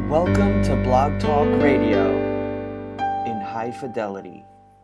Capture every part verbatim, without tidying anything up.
Welcome to Blog Talk Radio in high fidelity.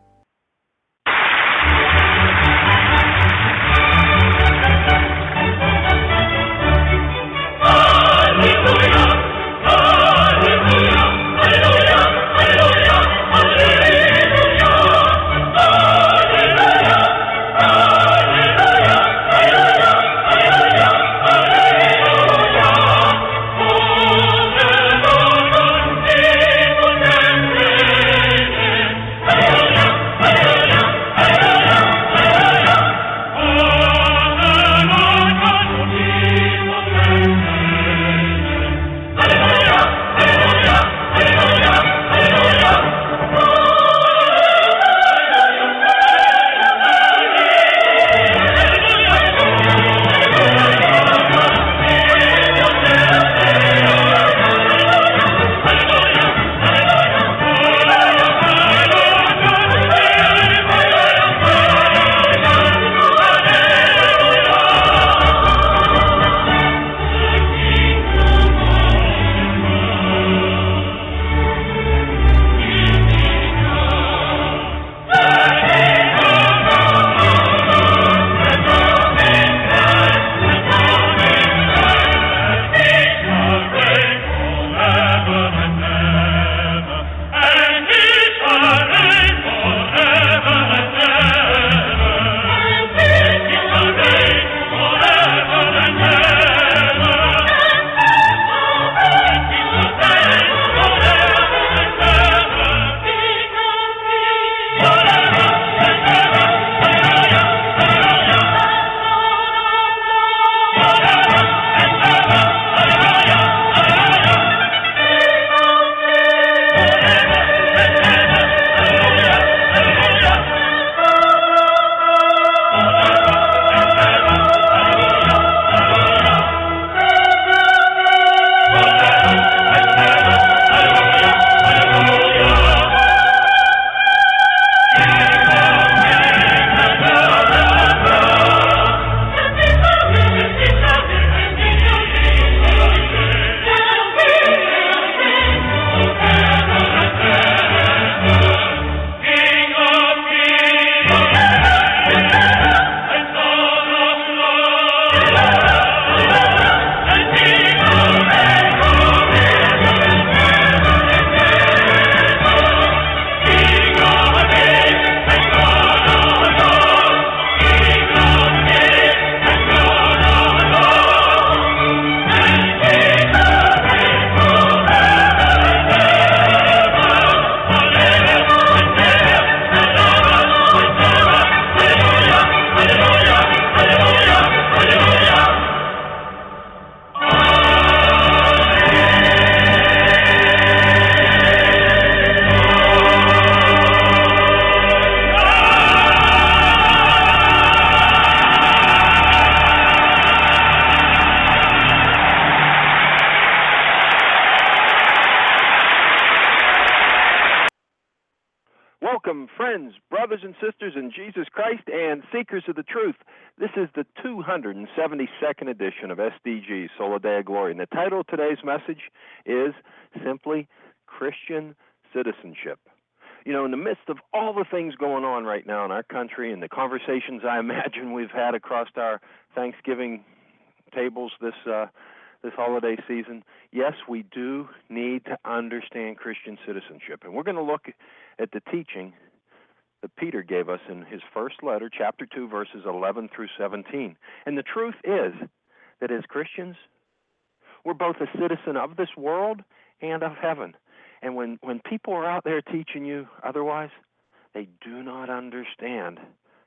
Welcome, friends, brothers and sisters in Jesus Christ, and seekers of the truth. This is the two hundred seventy-second edition of S D G, Sola Deo Gloria. And the title of today's message is simply Christian Citizenship. You know, in the midst of all the things going on right now in our country and the conversations I imagine we've had across our Thanksgiving tables this uh, this holiday season, yes, we do need to understand Christian citizenship. And we're going to look at the teaching that Peter gave us in his first letter, chapter two, verses eleven through seventeen. And the truth is that as Christians, we're both a citizen of this world and of heaven. And when, when people are out there teaching you otherwise, they do not understand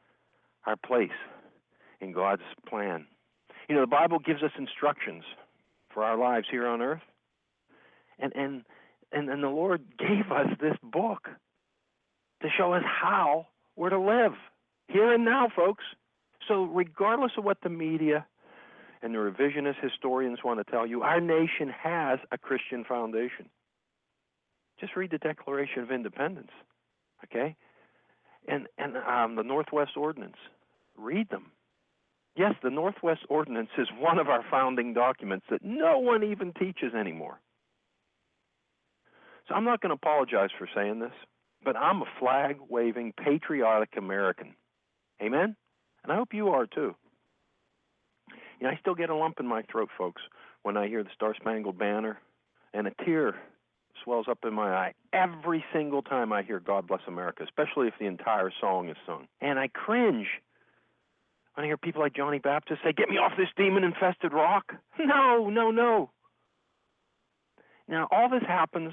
our place in God's plan. You know, the Bible gives us instructions for our lives here on earth. And and and, and the Lord gave us this book to show us how we're to live here and now, folks. So regardless of what the media and the revisionist historians want to tell you, our nation has a Christian foundation. Just read the Declaration of Independence, okay? And and um, the Northwest Ordinance. Read them. Yes, the Northwest Ordinance is one of our founding documents that no one even teaches anymore. So I'm not going to apologize for saying this, but I'm a flag-waving, patriotic American. Amen? And I hope you are too. You know, I still get a lump in my throat, folks, when I hear the Star-Spangled Banner, and a tear swells up in my eye every single time I hear God Bless America, especially if the entire song is sung. And I cringe when I hear people like Johnny Baptist say, "Get me off this demon-infested rock." No, no, no. Now, all this happens,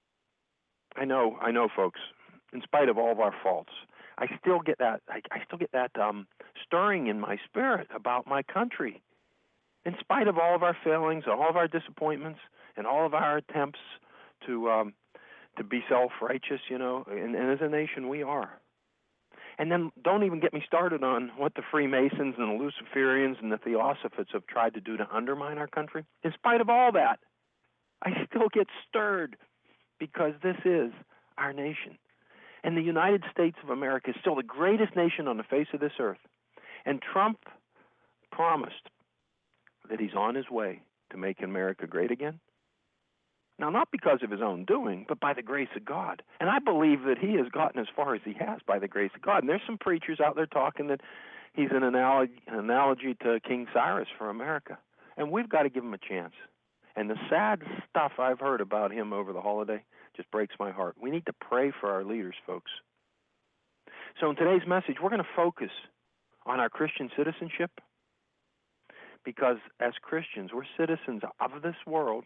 I know, I know, folks, in spite of all of our faults. I still get that, I, I still get that um, stirring in my spirit about my country. In spite of all of our failings, all of our disappointments, and all of our attempts to um, to be self-righteous, you know, and, and as a nation we are. And then don't even get me started on what the Freemasons and the Luciferians and the Theosophists have tried to do to undermine our country. In spite of all that, I still get stirred because this is our nation. And the United States of America is still the greatest nation on the face of this earth. And Trump promised that he's on his way to make America great again. Now, not because of his own doing, but by the grace of God. And I believe that he has gotten as far as he has by the grace of God. And there's some preachers out there talking that he's an analogy, an analogy to King Cyrus for America. And we've got to give him a chance. And the sad stuff I've heard about him over the holiday just breaks my heart. We need to pray for our leaders, folks. So in today's message, we're going to focus on our Christian citizenship, because as Christians, we're citizens of this world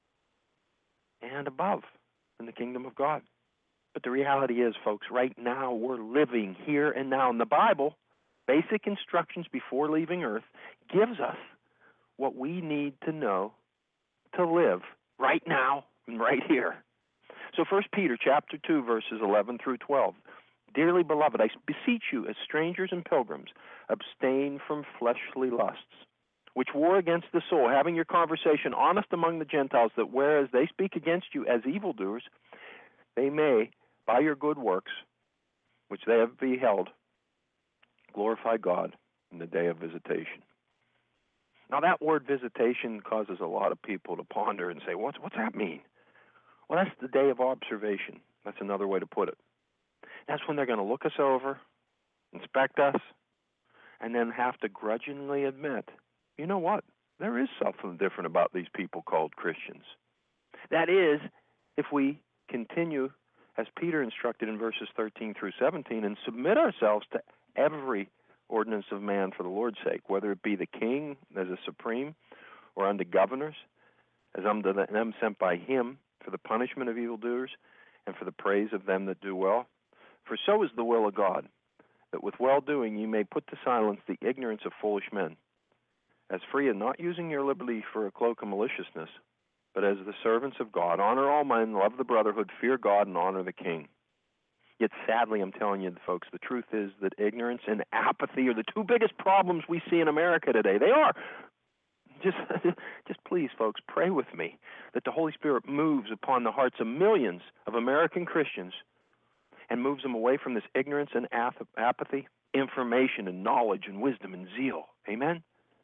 and above in the kingdom of God. But the reality is, folks, right now we're living here and now. And the Bible, basic instructions before leaving earth, gives us what we need to know to live right now and right here. So First Peter chapter two, verses eleven through twelve. Dearly beloved, I beseech you, as strangers and pilgrims, abstain from fleshly lusts, which war against the soul, having your conversation honest among the Gentiles, that whereas they speak against you as evildoers, they may, by your good works, which they have beheld, glorify God in the day of visitation. Now that word visitation causes a lot of people to ponder and say, what's, what's that mean? Well, that's the day of observation. That's another way to put it. That's when they're going to look us over, inspect us, and then have to grudgingly admit, you know what? There is something different about these people called Christians. That is, if we continue, as Peter instructed in verses thirteen through seventeen, and submit ourselves to every ordinance of man for the Lord's sake, whether it be the king as a supreme, or unto governors, as unto them sent by him, for the punishment of evildoers, and for the praise of them that do well. For so is the will of God, that with well-doing ye may put to silence the ignorance of foolish men, as free and not using your liberty for a cloak of maliciousness, but as the servants of God. Honor all men, love the brotherhood, fear God, and honor the king. Yet sadly, I'm telling you, folks, the truth is that ignorance and apathy are the two biggest problems we see in America today. They are. Just, just please, folks, pray with me that the Holy Spirit moves upon the hearts of millions of American Christians and moves them away from this ignorance and apathy, information and knowledge and wisdom and zeal. Amen?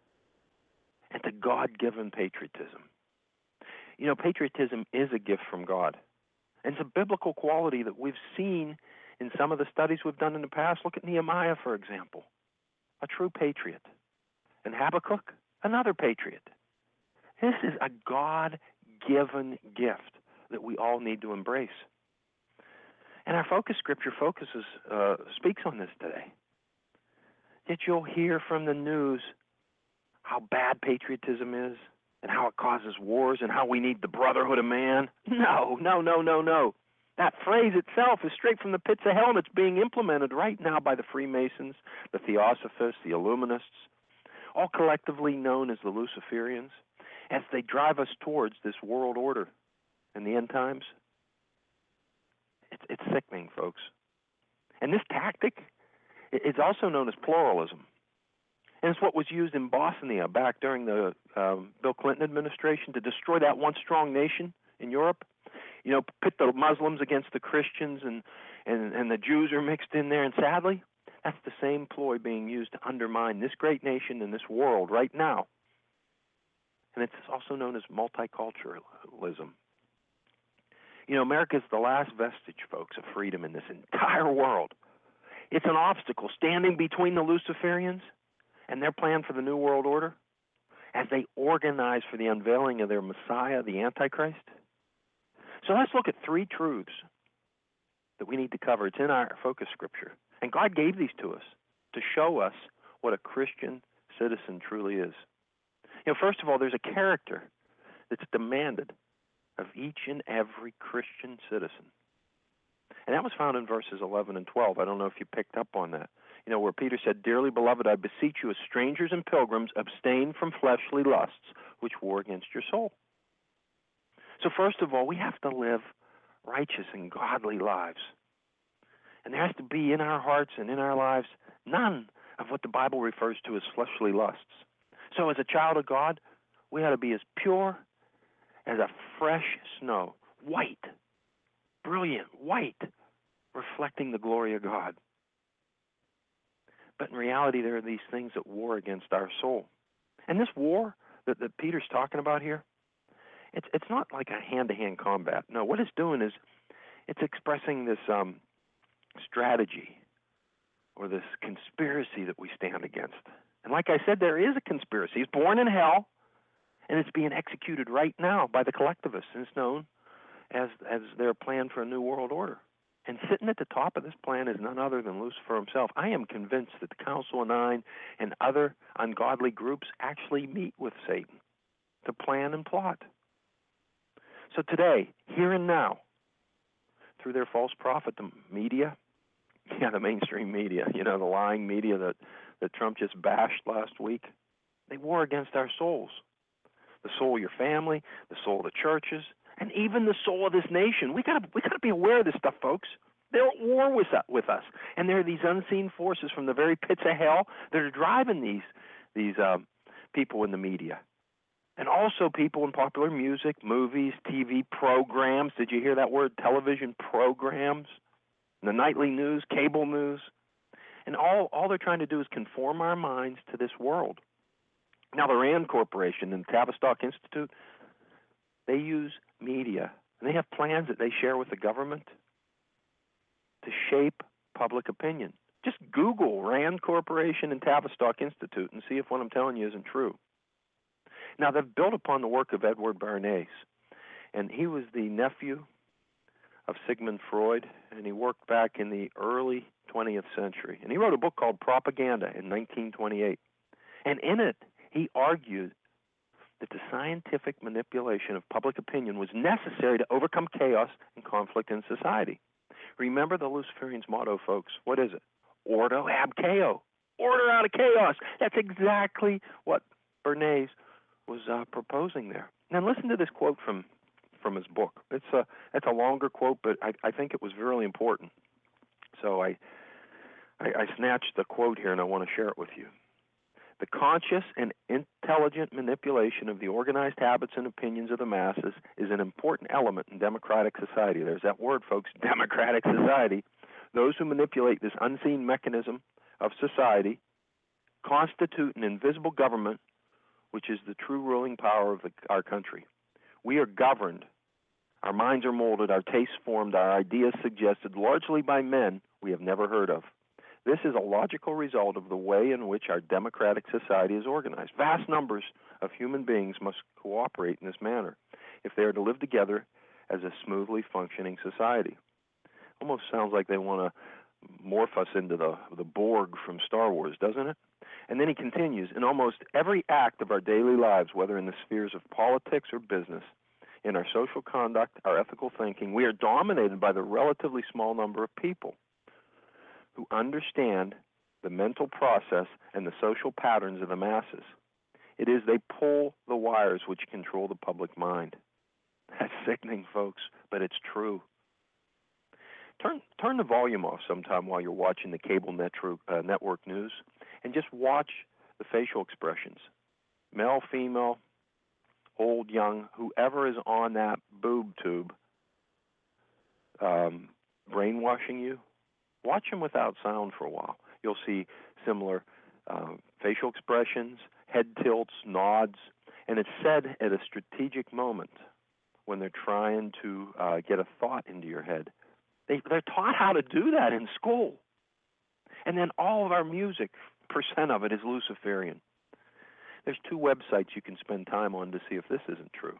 And to God-given patriotism. You know, patriotism is a gift from God. And it's a biblical quality that we've seen in some of the studies we've done in the past. Look at Nehemiah, for example, a true patriot. And Habakkuk, another patriot. This is a God-given gift that we all need to embrace. And our focus scripture focuses, uh, speaks on this today. Yet you'll hear from the news how bad patriotism is and how it causes wars and how we need the brotherhood of man. No, no, no, no, no. That phrase itself is straight from the pits of hell, and it's being implemented right now by the Freemasons, the Theosophists, the Illuminists, all collectively known as the Luciferians, as they drive us towards this world order in the end times. It's, it's sickening, folks. And this tactic is also known as pluralism. And it's what was used in Bosnia back during the um, Bill Clinton administration to destroy that once strong nation in Europe. You know, pit the Muslims against the Christians, and, and, and the Jews are mixed in there. And sadly, that's the same ploy being used to undermine this great nation and this world right now. And it's also known as multiculturalism. You know, America is the last vestige, folks, of freedom in this entire world. It's an obstacle standing between the Luciferians and their plan for the New World Order as they organize for the unveiling of their Messiah, the Antichrist. So let's look at three truths that we need to cover. It's in our focus scripture. And God gave these to us to show us what a Christian citizen truly is. You know, first of all, there's a character that's demanded of each and every Christian citizen. And that was found in verses eleven and twelve. I don't know if you picked up on that. You know, where Peter said, "Dearly beloved, I beseech you as strangers and pilgrims, abstain from fleshly lusts, which war against your soul." So first of all, we have to live righteous and godly lives. And there has to be in our hearts and in our lives none of what the Bible refers to as fleshly lusts. So as a child of God, we ought to be as pure as a fresh snow, white, brilliant, white, reflecting the glory of God. But in reality, there are these things that war against our soul. And this war that, that Peter's talking about here, it's it's not like a hand-to-hand combat. No, what it's doing is it's expressing this um, strategy or this conspiracy that we stand against. And like I said, there is a conspiracy. It's born in hell, and it's being executed right now by the collectivists, and it's known as, as their plan for a new world order. And sitting at the top of this plan is none other than Lucifer himself. I am convinced that the Council of Nine and other ungodly groups actually meet with Satan to plan and plot. So today, here and now, through their false prophet, the media, yeah, the mainstream media, you know, the lying media that, that Trump just bashed last week, they war against our souls. The soul of your family, the soul of the churches, and even the soul of this nation. We gotta we gotta be aware of this stuff, folks. They're at war with us, with us, and there are these unseen forces from the very pits of hell that are driving these these um, people in the media, and also people in popular music, movies, T V programs. Did you hear that word? Television programs, the nightly news, cable news, and all all they're trying to do is conform our minds to this world. Now, the RAND Corporation and the Tavistock Institute, they use media, and they have plans that they share with the government to shape public opinion. Just Google RAND Corporation and Tavistock Institute and see if what I'm telling you isn't true. Now, they've built upon the work of Edward Bernays, and he was the nephew of Sigmund Freud, and he worked back in the early twentieth century. And he wrote a book called Propaganda in nineteen twenty-eight. And in it, he argued that the scientific manipulation of public opinion was necessary to overcome chaos and conflict in society. Remember the Luciferians' motto, folks. What is it? Ordo ab chaos. Order out of chaos. That's exactly what Bernays was uh, proposing there. Now listen to this quote from, from his book. It's a, it's a longer quote, but I, I think it was really important. So I, I, I snatched the quote here, and I want to share it with you. The conscious and intelligent manipulation of the organized habits and opinions of the masses is an important element in democratic society. There's that word, folks, democratic society. Those who manipulate this unseen mechanism of society constitute an invisible government, which is the true ruling power of the, our country. We are governed. Our minds are molded, our tastes formed, our ideas suggested largely by men we have never heard of. This is a logical result of the way in which our democratic society is organized. Vast numbers of human beings must cooperate in this manner if they are to live together as a smoothly functioning society. Almost sounds like they want to morph us into the, the Borg from Star Wars, doesn't it? And then he continues, in almost every act of our daily lives, whether in the spheres of politics or business, in our social conduct, our ethical thinking, we are dominated by the relatively small number of people who understand the mental process and the social patterns of the masses. It is they pull the wires which control the public mind. That's sickening, folks, but it's true. Turn turn the volume off sometime while you're watching the cable network, uh, network news, and just watch the facial expressions. Male, female, old, young, whoever is on that boob tube um, brainwashing you, watch them without sound for a while. You'll see similar uh, facial expressions, head tilts, nods, and it's said at a strategic moment when they're trying to uh, get a thought into your head. They, they're taught how to do that in school. And then all of our music, percent of it is Luciferian. There's two websites you can spend time on to see if this isn't true.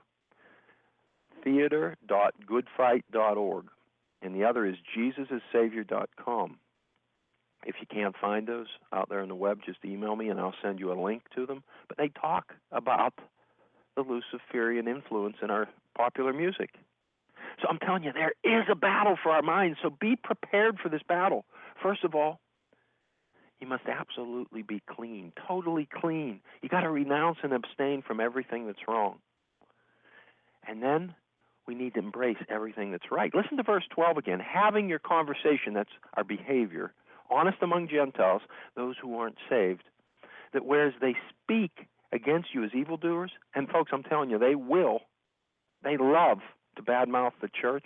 theater dot good fight dot org, and the other is jesus is savior dot com. If you can't find those out there on the web, just email me and I'll send you a link to them. But they talk about the Luciferian influence in our popular music. So I'm telling you, there is a battle for our minds, so be prepared for this battle. First of all, you must absolutely be clean, totally clean. You got to renounce and abstain from everything that's wrong. And then we need to embrace everything that's right. Listen to verse twelve again. Having your conversation, that's our behavior, honest among Gentiles, those who aren't saved, that whereas they speak against you as evildoers, and folks, I'm telling you, they will, they love to badmouth the church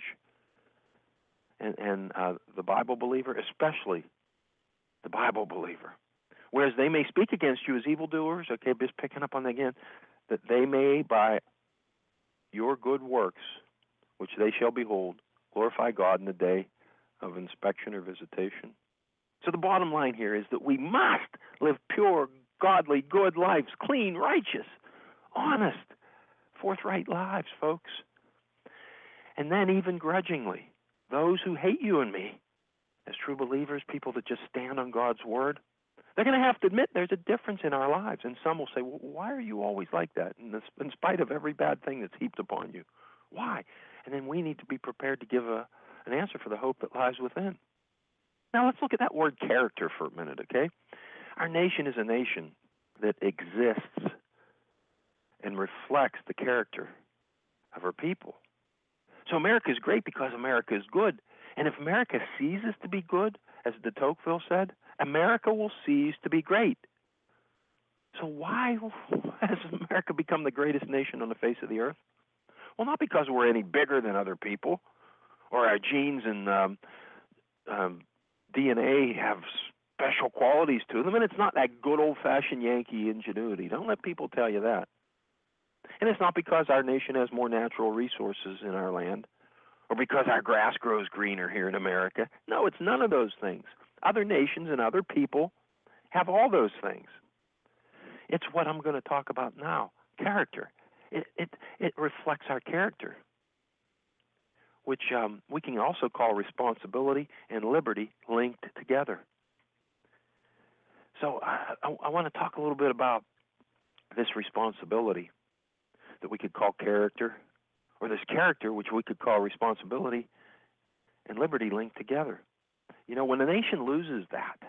and, and uh, the Bible believer, especially the Bible believer. Whereas they may speak against you as evildoers, okay, just picking up on that again, that they may, by your good works, which they shall behold, glorify God in the day of inspection or visitation. So the bottom line here is that we must live pure, godly, good lives, clean, righteous, honest, forthright lives, folks. And then even grudgingly, those who hate you and me, as true believers, people that just stand on God's word, they're going to have to admit there's a difference in our lives. And some will say, well, why are you always like that, in, this, in spite of every bad thing that's heaped upon you? Why? And then we need to be prepared to give a, an answer for the hope that lies within. Now let's look at that word character for a minute, okay? Our nation is a nation that exists and reflects the character of our people. So America is great because America is good. And if America ceases to be good, as de Tocqueville said, America will cease to be great. So why has America become the greatest nation on the face of the earth? Well, not because we're any bigger than other people, or our genes and um, um, D N A have special qualities to them, and it's not that good old-fashioned Yankee ingenuity. Don't let people tell you that. And it's not because our nation has more natural resources in our land, or because our grass grows greener here in America. No, it's none of those things. Other nations and other people have all those things. It's what I'm going to talk about now, character. It it, it reflects our character, which um, we can also call responsibility and liberty linked together. So I, I, I want to talk a little bit about this responsibility that we could call character, or this character which we could call responsibility and liberty linked together. You know, when a nation loses that,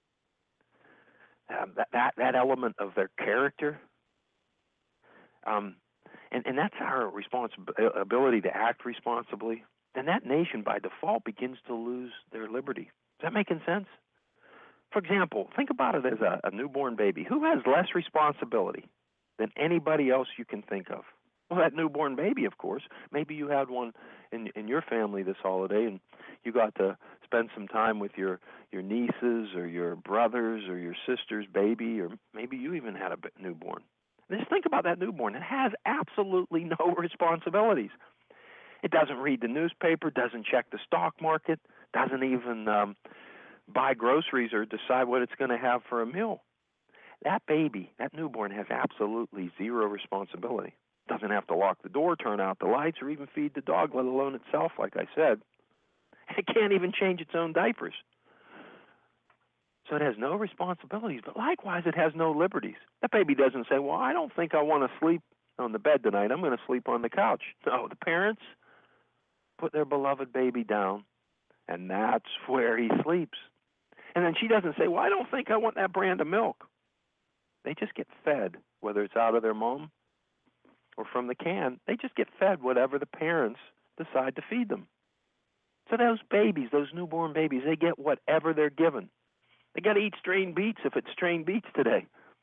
um, that, that, that element of their character, um, and, and that's our responsibility to act responsibly, then that nation by default begins to lose their liberty. Is that making sense? For example, think about it as a, a newborn baby. Who has less responsibility than anybody else you can think of? Well, that newborn baby, of course. Maybe you had one in, in your family this holiday, and you got to spend some time with your, your nieces or your brothers or your sister's baby, or maybe you even had a newborn. Just think about that newborn. It has absolutely no responsibilities. It doesn't read the newspaper, doesn't check the stock market, doesn't even um, buy groceries or decide what it's going to have for a meal. That baby, that newborn, has absolutely zero responsibility. Doesn't have to lock the door, turn out the lights, or even feed the dog, let alone itself, like I said. It can't even change its own diapers. So it has no responsibilities, but likewise it has no liberties. That baby doesn't say, well, I don't think I want to sleep on the bed tonight. I'm going to sleep on the couch. No, the parents put their beloved baby down, and that's where he sleeps. And then she doesn't say, well, I don't think I want that brand of milk. They just get fed, whether it's out of their mom or from the can. They just get fed whatever the parents decide to feed them. So those babies, those newborn babies, they get whatever they're given. They got to eat strained beets if it's strained beets today.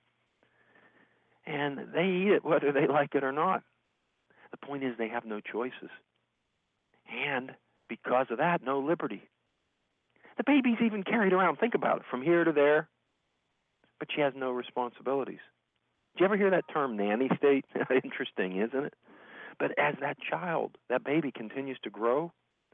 And they eat it whether they like it or not. The point is they have no choices. And because of that, no liberty. The baby's even carried around, think about it, from here to there, but she has no responsibilities. Did you ever hear that term, nanny state? Interesting, isn't it? But as that child, that baby continues to grow,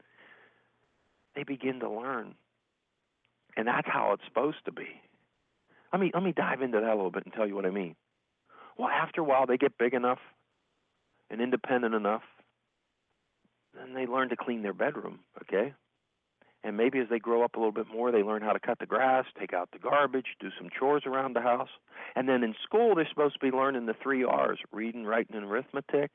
they begin to learn. And that's how it's supposed to be. Let me, let me dive into that a little bit and tell you what I mean. Well, after a while, they get big enough and independent enough, and they learn to clean their bedroom, okay? And maybe as they grow up a little bit more, they learn how to cut the grass, take out the garbage, do some chores around the house. And then in school, they're supposed to be learning the three R's, reading, writing, and arithmetic.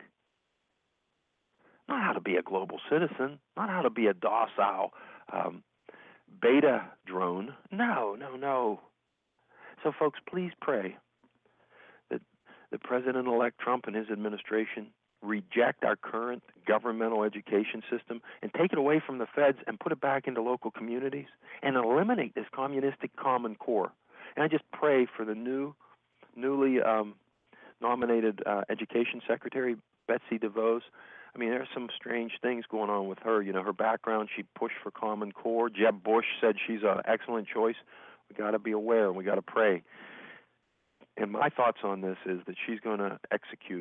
Not how to be a global citizen, not how to be a docile um, beta drone. No, no, no. So, folks, please pray that the President-elect Trump and his administration reject our current governmental education system and take it away from the feds and put it back into local communities and eliminate this communistic Common Core. And I just pray for the new, newly um, nominated uh, Education Secretary, Betsy DeVos. I mean, there's some strange things going on with her. You know, her background, she pushed for Common Core. Jeb Bush said she's an excellent choice. We got to be aware and we got to pray. And my thoughts on this is that she's going to execute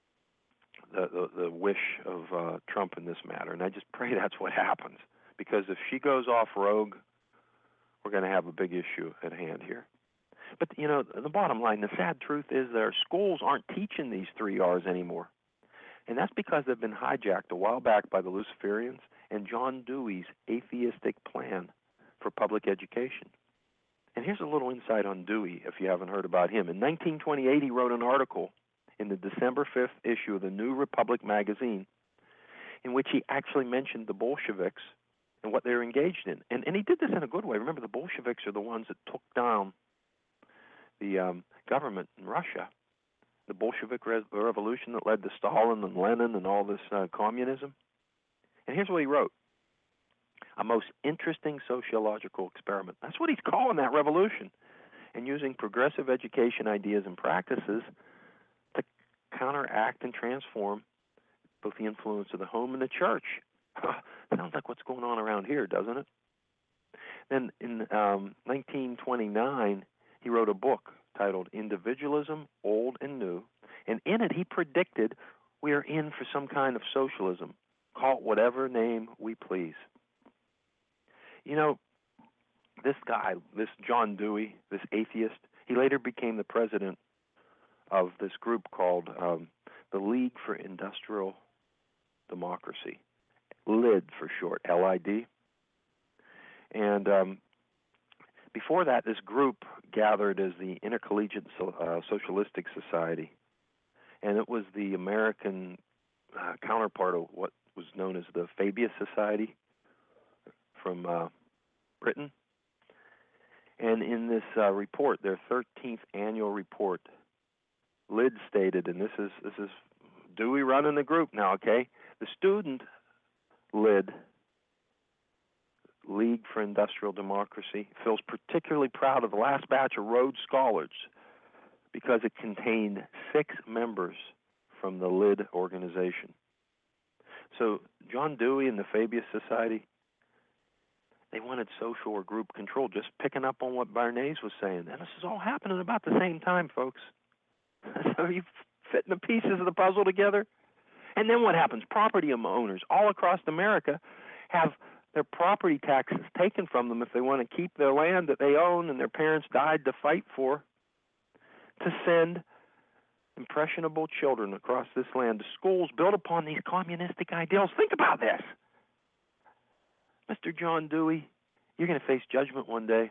the, the, the wish of uh, Trump in this matter. And I just pray that's what happens. Because if she goes off rogue, we're going to have a big issue at hand here. But, you know, the bottom line, the sad truth is that our schools aren't teaching these three R's anymore. And that's because they've been hijacked a while back by the Luciferians and John Dewey's atheistic plan for public education. And here's a little insight on Dewey, if you haven't heard about him. In nineteen twenty-eight, he wrote an article in the December fifth issue of the New Republic magazine in which he actually mentioned the Bolsheviks and what they're engaged in. And, and he did this in a good way. Remember, the Bolsheviks are the ones that took down the um, government in Russia, the Bolshevik re- revolution that led to Stalin and Lenin and all this uh, communism. And here's what he wrote. A most interesting sociological experiment. That's what he's calling that revolution. And using progressive education ideas and practices to counteract and transform both the influence of the home and the church. Sounds like what's going on around here, doesn't it? Then in um, nineteen twenty-nine, he wrote a book titled Individualism, Old and New. And in it, he predicted we are in for some kind of socialism. Call it whatever name we please. You know, this guy, this John Dewey, this atheist, he later became the president of this group called um, the League for Industrial Democracy, L I D for short, L I D. And um, before that, this group gathered as the Intercollegiate so, uh, Socialistic Society, and it was the American uh, counterpart of what was known as the Fabius Society from uh, Britain. And in this uh, report, their thirteenth annual report, L I D stated, and this is this is Dewey running the group now, okay? The student L I D, League for Industrial Democracy, feels particularly proud of the last batch of Rhodes Scholars because it contained six members from the L I D organization. So John Dewey and the Fabius Society, they wanted social or group control, just picking up on what Bernays was saying. And this is all happening about the same time, folks. So you fitting the pieces of the puzzle together? And then what happens? Property owners all across America have their property taxes taken from them if they want to keep their land that they own and their parents died to fight for, to send impressionable children across this land to schools built upon these communistic ideals. Think about this. Mister John Dewey, you're going to face judgment one day.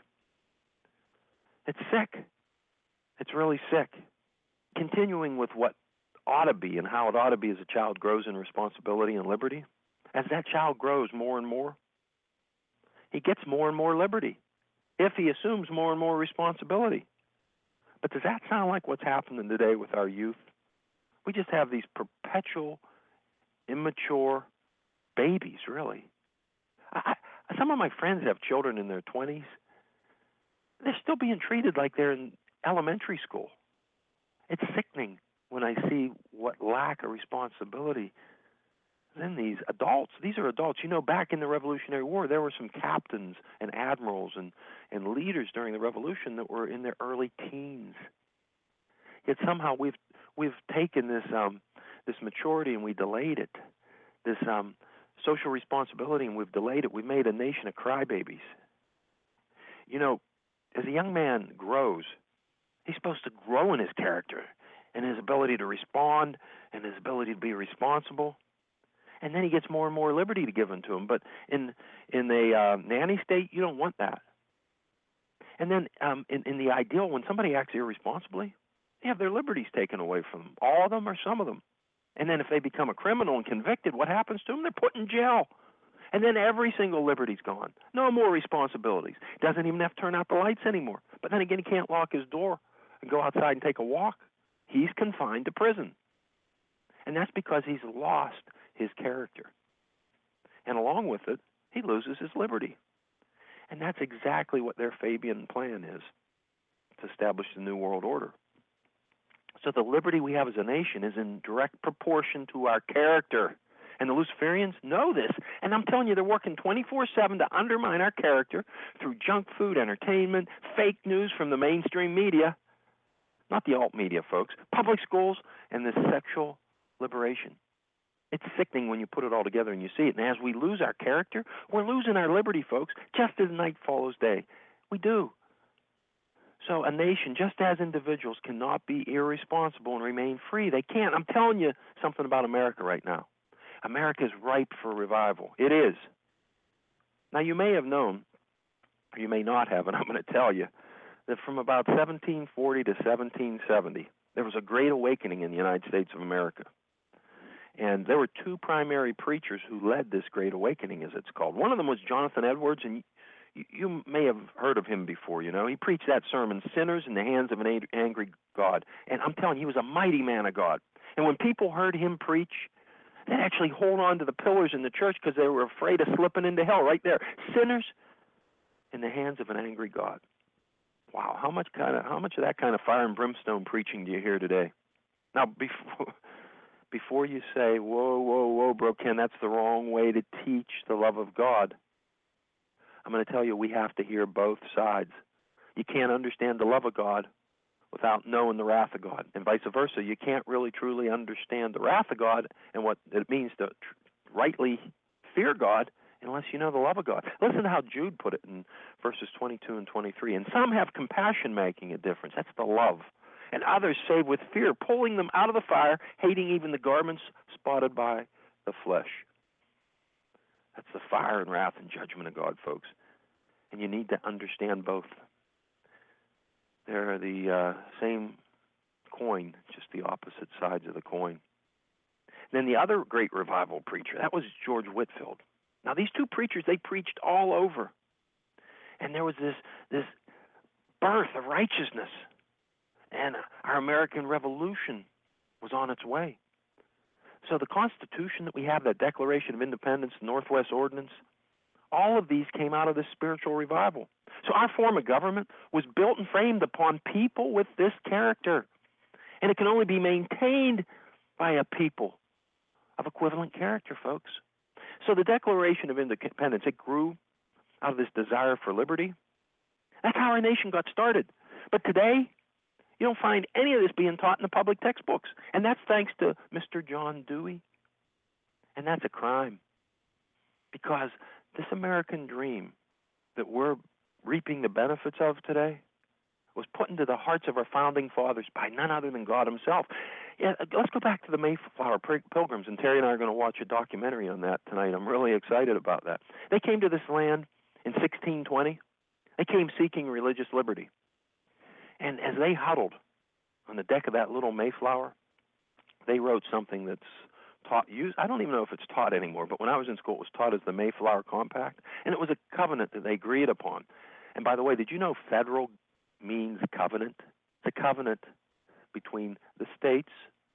It's sick. It's really sick. Continuing with what ought to be and how it ought to be as a child grows in responsibility and liberty, as that child grows more and more, he gets more and more liberty if he assumes more and more responsibility. But does that sound like what's happening today with our youth? We just have these perpetual, immature babies, really. I, some of my friends have children in their twenties. They're still being treated like they're in elementary school. It's sickening when I see what lack of responsibility is in these adults. These are adults. You know, back in the Revolutionary War, there were some captains and admirals and, and leaders during the Revolution that were in their early teens. Yet somehow we've we've taken this um, this maturity and we delayed it, this um, social responsibility and we've delayed it. We've made a nation of crybabies. You know, as a young man grows, he's supposed to grow in his character and his ability to respond and his ability to be responsible. And then he gets more and more liberty to given to him. But in in the uh, nanny state, you don't want that. And then um, in, in the ideal, when somebody acts irresponsibly, they have their liberties taken away from them, all of them or some of them. And then if they become a criminal and convicted, what happens to them? They're put in jail. And then every single liberty's gone. No more responsibilities. Doesn't even have to turn out the lights anymore. But then again, he can't lock his door and go outside and take a walk. He's confined to prison. And that's because he's lost his character. And along with it, he loses his liberty. And that's exactly what their Fabian plan is, to establish the New World Order. So the liberty we have as a nation is in direct proportion to our character. And the Luciferians know this. And I'm telling you, they're working twenty-four seven to undermine our character through junk food, entertainment, fake news from the mainstream media, not the alt media, folks, public schools, and this sexual liberation. It's sickening when you put it all together and you see it. And as we lose our character, we're losing our liberty, folks, just as night follows day. We do. So a nation, just as individuals, cannot be irresponsible and remain free. They can't. I'm telling you something about America right now. America is ripe for revival. It is. Now, you may have known, or you may not have, and I'm going to tell you, that from about seventeen forty to seventeen seventy, there was a great awakening in the United States of America. And there were two primary preachers who led this great awakening, as it's called. One of them was Jonathan Edwards, and you, you may have heard of him before, you know. He preached that sermon, Sinners in the Hands of an Angry God. And I'm telling you, he was a mighty man of God. And when people heard him preach, they'd actually hold on to the pillars in the church because they were afraid of slipping into hell right there. Sinners in the hands of an angry God. Wow, how much kind of how much of that kind of fire and brimstone preaching do you hear today? Now, before before you say, whoa, whoa, whoa, bro, Ken, that's the wrong way to teach the love of God, I'm going to tell you we have to hear both sides. You can't understand the love of God without knowing the wrath of God, and vice versa. You can't really truly understand the wrath of God and what it means to tr- rightly fear God unless you know the love of God. Listen to how Jude put it in verses twenty-two and twenty-three. And some have compassion making a difference. That's the love. And others save with fear, pulling them out of the fire, hating even the garments spotted by the flesh. That's the fire and wrath and judgment of God, folks. And you need to understand both. They're the uh, same coin, just the opposite sides of the coin. Then the other great revival preacher, that was George Whitefield. Now, these two preachers, they preached all over. And there was this, this birth of righteousness. And our American Revolution was on its way. So the Constitution that we have, that Declaration of Independence, the Northwest Ordinance, all of these came out of this spiritual revival. So our form of government was built and framed upon people with this character. And it can only be maintained by a people of equivalent character, folks. So the Declaration of Independence, it grew out of this desire for liberty. That's how our nation got started. But today, you don't find any of this being taught in the public textbooks. And that's thanks to Mister John Dewey. And that's a crime. Because this American dream that we're reaping the benefits of today was put into the hearts of our founding fathers by none other than God himself. Yeah, let's go back to the Mayflower Pilgrims, and Terry and I are going to watch a documentary on that tonight. I'm really excited about that. They came to this land in sixteen twenty. They came seeking religious liberty. And as they huddled on the deck of that little Mayflower, they wrote something that's taught, used, I don't even know if it's taught anymore, but when I was in school, it was taught as the Mayflower Compact, and it was a covenant that they agreed upon. And by the way, did you know federal means covenant? It's a covenant between the states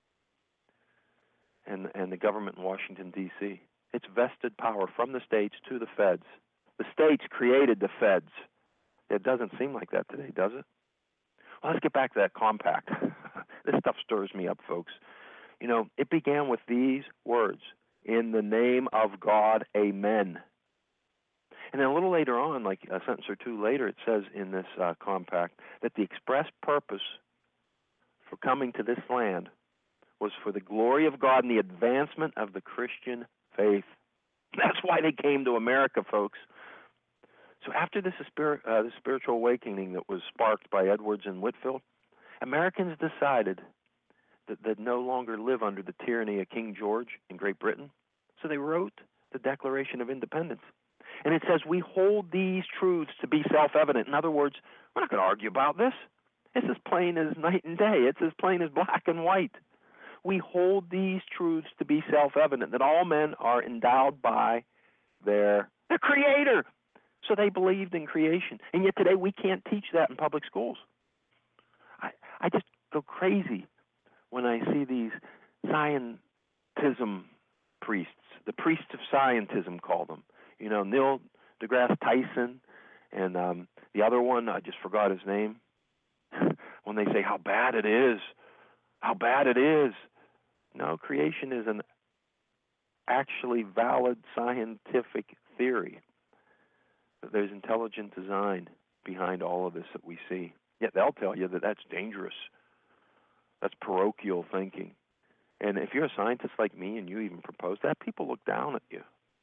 and, and the government in Washington, D C It's vested power from the states to the feds. The states created the feds. It doesn't seem like that today, does it? Well, let's get back to that compact. This stuff stirs me up, folks. You know, it began with these words, in the name of God, amen. And then a little later on, like a sentence or two later, it says in this uh, compact that the express purpose for coming to this land was for the glory of God and the advancement of the Christian faith. That's why they came to America, folks. So after this spirit, uh, the spiritual awakening that was sparked by Edwards and Whitefield, Americans decided that they'd no longer live under the tyranny of King George in Great Britain. So they wrote the Declaration of Independence. And it says, we hold these truths to be self-evident. In other words, we're not going to argue about this. It's as plain as night and day. It's as plain as black and white. We hold these truths to be self-evident, that all men are endowed by their, their Creator. So they believed in creation. And yet today we can't teach that in public schools. I, I just go crazy when I see these scientism priests, the priests of scientism, call them. You know, Neil deGrasse Tyson and um, the other one, I just forgot his name, when they say how bad it is, how bad it is. No, creation is an actually valid scientific theory. There's intelligent design behind all of this that we see. Yet they'll tell you that that's dangerous. That's parochial thinking. And if you're a scientist like me and you even propose that, people look down at you.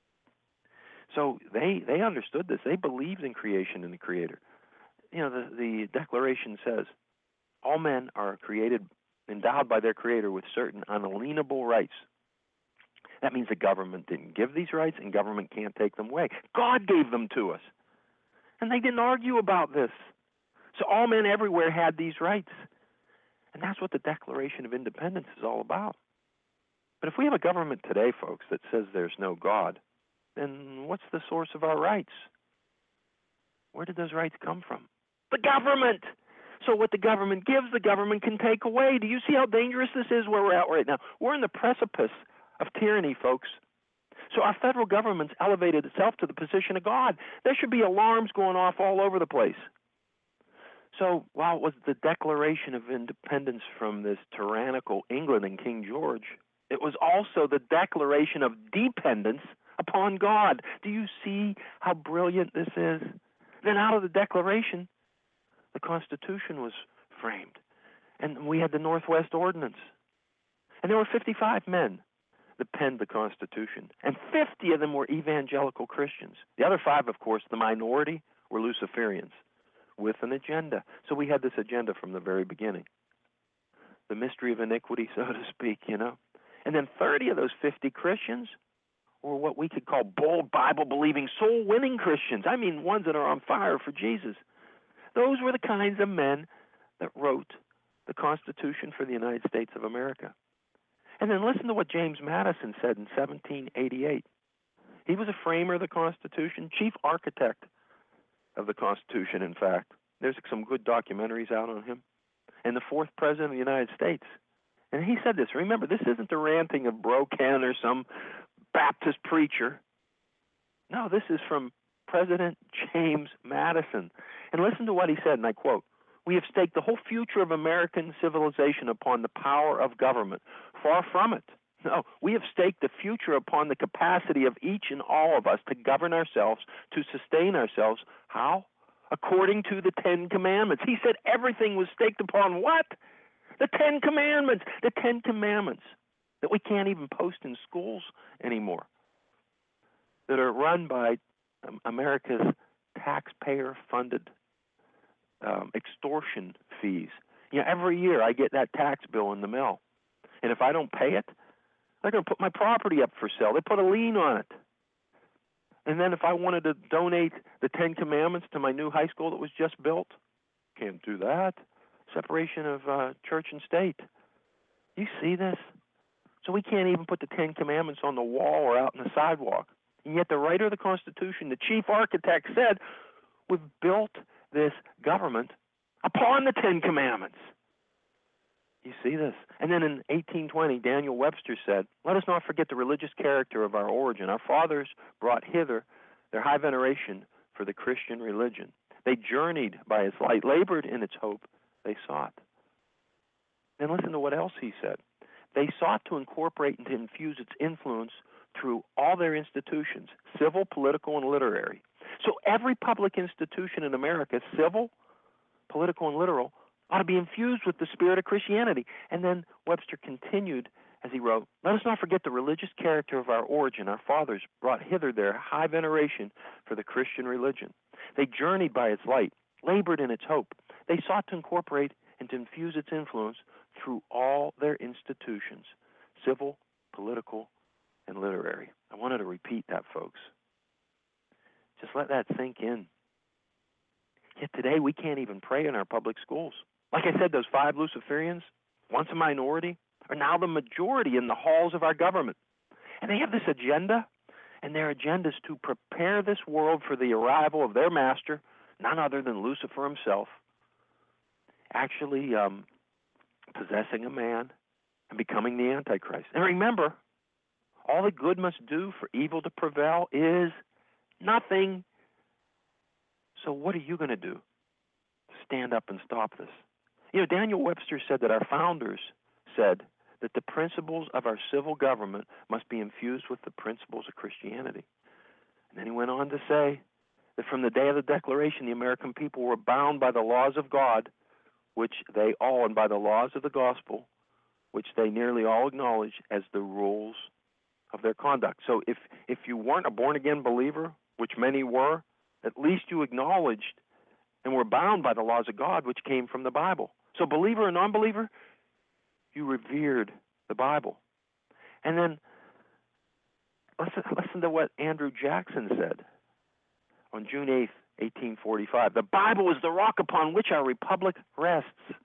So they, they understood this. They believed in creation and the Creator. You know, the, the Declaration says, all men are created, endowed by their Creator with certain unalienable rights. That means the government didn't give these rights, and government can't take them away. God gave them to us. And they didn't argue about this. So all men everywhere had these rights. And that's what the Declaration of Independence is all about. But if we have a government today, folks, that says there's no God, then what's the source of our rights? Where did those rights come from? The government! So what the government gives, the government can take away. Do you see how dangerous this is where we're at right now? We're in the precipice of tyranny, folks. So our federal government's elevated itself to the position of God. There should be alarms going off all over the place. So while it was the Declaration of Independence from this tyrannical England and King George, it was also the declaration of dependence upon God. Do you see how brilliant this is? Then out of the Declaration, the Constitution was framed. And we had the Northwest Ordinance. And there were fifty-five men that penned the Constitution. And fifty of them were evangelical Christians. The other five, of course, the minority, were Luciferians with an agenda. So we had this agenda from the very beginning. The mystery of iniquity, so to speak, you know. And then thirty of those fifty Christians were what we could call bold, Bible-believing, soul-winning Christians. I mean, ones that are on fire for Jesus. Those were the kinds of men that wrote the Constitution for the United States of America. And then listen to what James Madison said in seventeen eighty-eight. He was a framer of the Constitution, chief architect of the Constitution, in fact. There's some good documentaries out on him. And the fourth president of the United States. And he said this. Remember, this isn't the ranting of Bro Ken or some Baptist preacher. No, this is from President James Madison. And listen to what he said, and I quote, "We have staked the whole future of American civilization upon the power of government. Far from it. No, we have staked the future upon the capacity of each and all of us to govern ourselves, to sustain ourselves. How? According to the Ten Commandments." He said everything was staked upon what? The Ten Commandments. The Ten Commandments that we can't even post in schools anymore, that are run by um, America's taxpayer-funded um, extortion fees. You know, every year I get that tax bill in the mail. And if I don't pay it, they're going to put my property up for sale. They put a lien on it. And then if I wanted to donate the Ten Commandments to my new high school that was just built, can't do that. Separation of uh, church and state. You see this? So we can't even put the Ten Commandments on the wall or out on the sidewalk. And yet the writer of the Constitution, the chief architect, said, we've built this government upon the Ten Commandments. You see this? And then in eighteen twenty, Daniel Webster said, let us not forget the religious character of our origin. Our fathers brought hither their high veneration for the Christian religion. They journeyed by its light, labored in its hope, they sought. Then listen to what else he said. They sought to incorporate and to infuse its influence through all their institutions, civil, political, and literary. So every public institution in America, civil, political, and literal, ought to be infused with the spirit of Christianity. And then Webster continued as he wrote, let us not forget the religious character of our origin. Our fathers brought hither their high veneration for the Christian religion. They journeyed by its light, labored in its hope. They sought to incorporate and to infuse its influence through all their institutions, civil, political, and literary. I wanted to repeat that, folks. Just let that sink in. Yet today we can't even pray in our public schools. Like I said, those five Luciferians, once a minority, are now the majority in the halls of our government. And they have this agenda, and their agenda is to prepare this world for the arrival of their master, none other than Lucifer himself, actually um, possessing a man and becoming the Antichrist. And remember, all that good must do for evil to prevail is nothing. So what are you going to do to stand up and stop this? You know, Daniel Webster said that our founders said that the principles of our civil government must be infused with the principles of Christianity. And then he went on to say that from the day of the Declaration, the American people were bound by the laws of God, which they all, and by the laws of the gospel, which they nearly all acknowledge as the rules of their conduct. So if, if you weren't a born-again believer, which many were, at least you acknowledged and were bound by the laws of God, which came from the Bible. So believer or non-believer, you revered the Bible. And then listen, listen to what Andrew Jackson said on June eighth, eighteen forty-five. The Bible is the rock upon which our republic rests.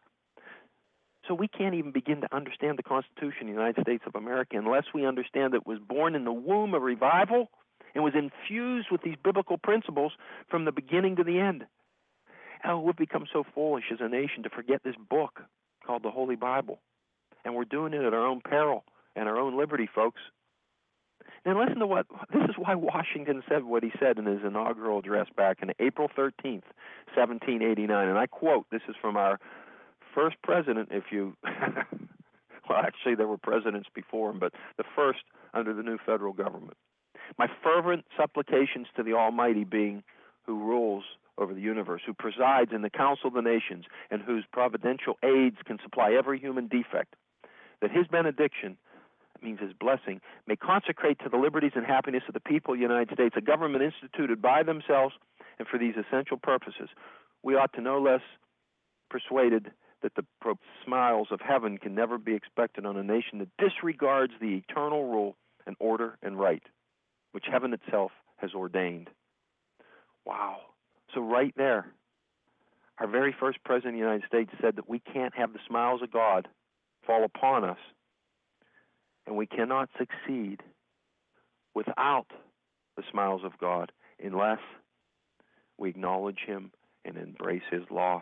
So we can't even begin to understand the Constitution of the United States of America unless we understand that it was born in the womb of revival and was infused with these biblical principles from the beginning to the end. Oh, we've become so foolish as a nation to forget this book called the Holy Bible. And we're doing it at our own peril and our own liberty, folks. Now listen to what, this is why Washington said what he said in his inaugural address back on April thirteenth, seventeen eighty-nine. And I quote, this is from our first president, if you, well, actually there were presidents before him, but the first under the new federal government. My fervent supplications to the Almighty being, who rules over the universe, who presides in the council of the nations, and whose providential aids can supply every human defect, that his benediction, means his blessing, may consecrate to the liberties and happiness of the people of the United States a government instituted by themselves and for these essential purposes. We ought to no less persuaded that the smiles of heaven can never be expected on a nation that disregards the eternal rule and order and right, which heaven itself has ordained. Wow. So right there, our very first president of the United States said that we can't have the smiles of God fall upon us, and we cannot succeed without the smiles of God unless we acknowledge him and embrace his law.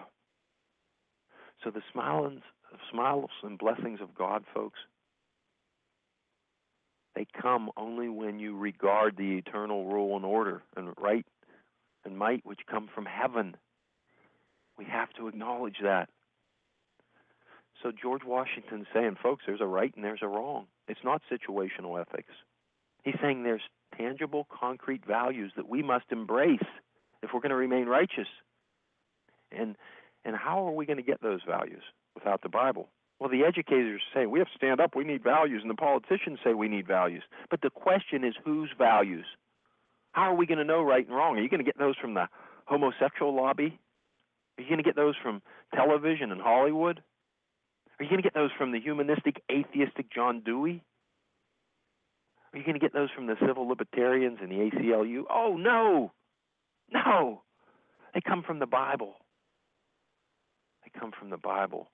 So the smiles, smiles and blessings of God, folks, they come only when you regard the eternal rule and order and right and might which come from heaven. We have to acknowledge that. So George Washington's saying, folks, there's a right and there's a wrong. It's not situational ethics. He's saying there's tangible, concrete values that we must embrace if we're going to remain righteous. And and how are we going to get those values without the Bible? Well, the educators say we have to stand up, we need values, and the politicians say we need values. But the question is, whose values? How are we going to know right and wrong? Are you going to get those from the homosexual lobby? Are you going to get those from television and Hollywood? Are you going to get those from the humanistic, atheistic John Dewey? Are you going to get those from the civil libertarians and the A C L U? Oh, no. No. They come from the Bible. They come from the Bible.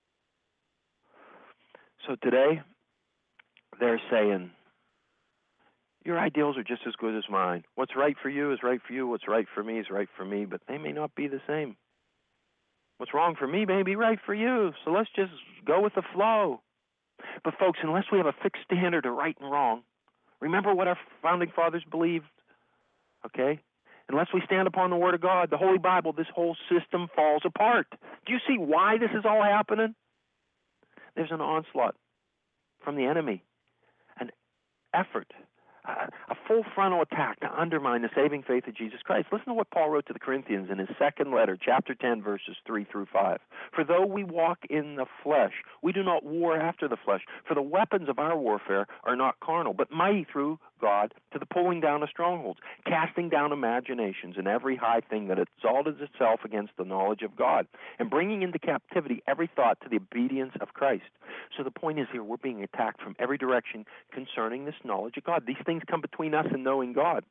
So today, they're saying, your ideals are just as good as mine. What's right for you is right for you. What's right for me is right for me, but they may not be the same. What's wrong for me may be right for you, so let's just go with the flow. But folks, unless we have a fixed standard of right and wrong, remember what our founding fathers believed, okay? Unless we stand upon the Word of God, the Holy Bible, this whole system falls apart. Do you see why this is all happening? There's an onslaught from the enemy, an effort, a, a full frontal attack to undermine the saving faith of Jesus Christ. Listen to what Paul wrote to the Corinthians in his second letter, chapter ten, verses three through five. For though we walk in the flesh, we do not war after the flesh. For the weapons of our warfare are not carnal, but mighty through God to the pulling down of strongholds, casting down imaginations and every high thing that exalted itself against the knowledge of God, and bringing into captivity every thought to the obedience of Christ. So the point is here, we're being attacked from every direction concerning this knowledge of God. These things come between us and knowing God.